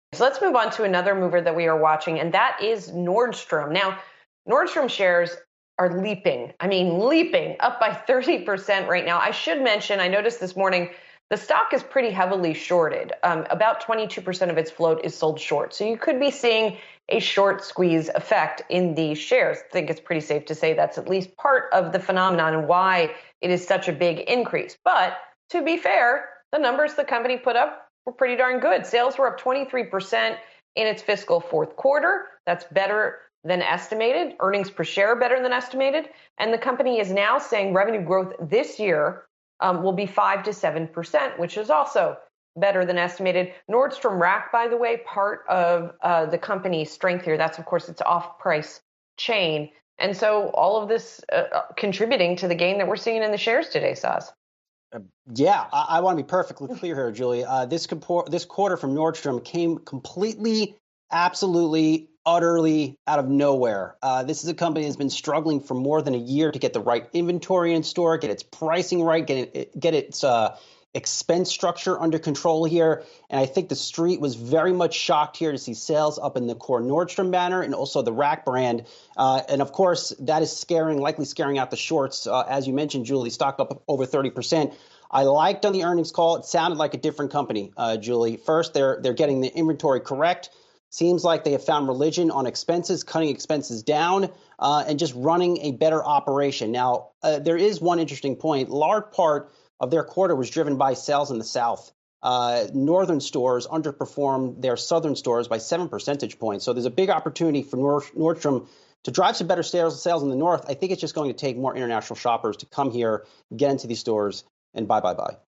So let's move on to another mover that we are watching, and that is Nordstrom. Now, Nordstrom shares are leaping. I mean, leaping up by 30% right now. I should mention, I noticed this morning, the stock is pretty heavily shorted. About 22% of its float is sold short. So you could be seeing a short squeeze effect in these shares. I think it's pretty safe to say that's at least part of the phenomenon and why it is such a big increase. But to be fair, the numbers the company put up were pretty darn good. Sales were up 23% in its fiscal fourth quarter. That's better than estimated. Earnings per share better than estimated. And the company is now saying revenue growth this year will be 5 to 7%, which is also better than estimated. Nordstrom Rack, by the way, part of the company's strength here. That's, of course, its off-price chain. And so all of this contributing to the gain that we're seeing in the shares today, Saz. Yeah, I want to be perfectly clear here, Julie. This quarter from Nordstrom came completely, absolutely, utterly out of nowhere. This is a company that's been struggling for more than a year to get the right inventory in store, get its pricing right, get its expense structure under control here. And I think the street was very much shocked here to see sales up in the core Nordstrom banner and also the Rack brand. And of course, that is likely scaring out the shorts. As you mentioned, Julie, stock up over 30%. I liked on the earnings call, it sounded like a different company, Julie. First, they're getting the inventory correct. Seems like they have found religion on expenses, cutting expenses down, and just running a better operation. Now, there is one interesting point. Large part of their quarter was driven by sales in the South. Northern stores underperformed their southern stores by 7 percentage points. So there's a big opportunity for Nordstrom to drive some better sales in the North. I think it's just going to take more international shoppers to come here, get into these stores, and buy.